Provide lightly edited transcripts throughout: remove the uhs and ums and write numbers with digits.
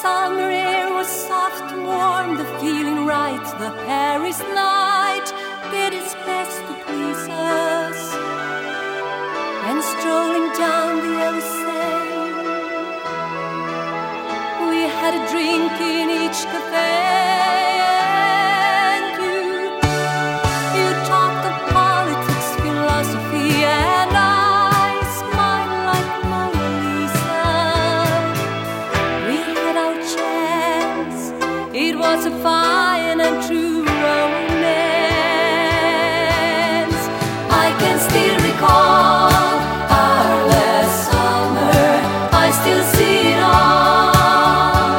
summer air was soft, warm, the feeling right, the Paris night did its best to please us. And strolling down the Elysee, we had a drink in each cafe. And you talked of politics, philosophy, and I smiled like Mona Lisa. We had our chance, it was a fine and true romance. I can still recall our last summer, I still see it all.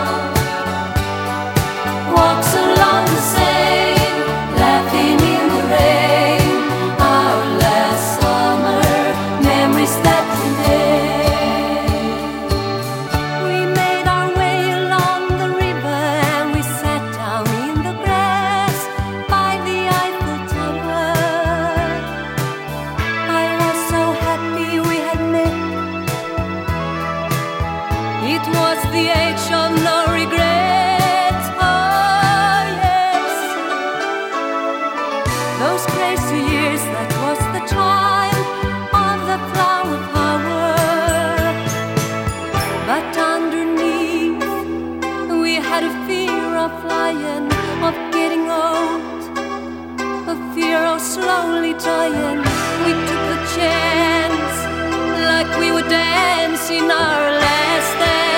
Walks along the Seine, laughing in the rain. Our last summer, memories that today. We made our way along the river and we sat down in the grass by the Eiffel Tower. I was so happy we had met. It was the age of no regrets. Oh yes, those crazy years, that was the time of the flower power. But underneath, we had a fear of flying, of getting old, a fear of slowly dying. We took the chance, like we would dance in our last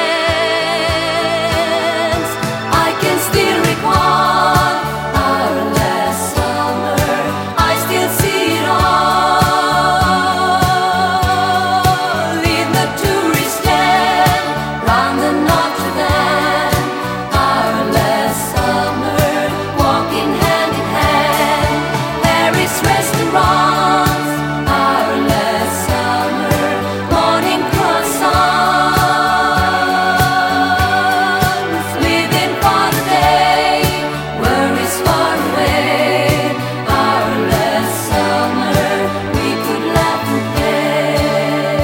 dance. I can still recall our last summer, I still see it all. In the tourist stand, round the Notre Dame. Our last summer, walking hand in hand. Paris restaurants. Our last summer, morning croissants. Living for the day, worries far away. Our last summer, we could laugh and play.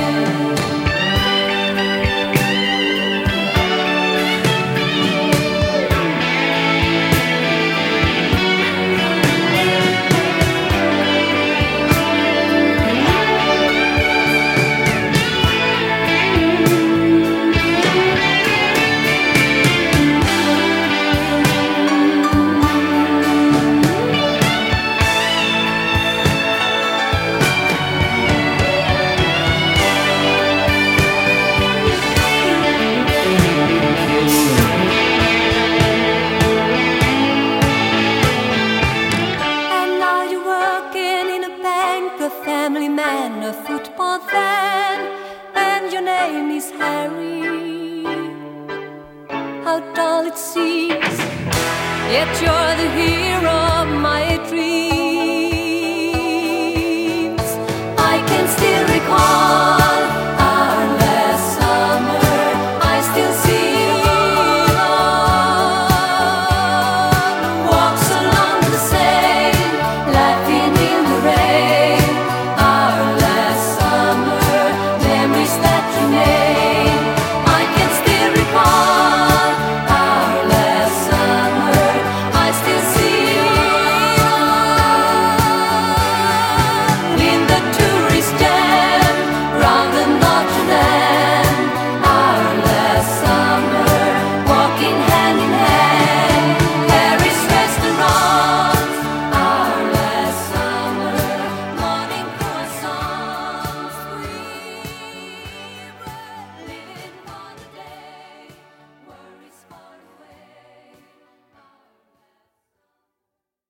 And now you're working in a bank, a family man, a football fan, and your name is Harry. How dull it seems, yet you're the hero of my dreams. I can still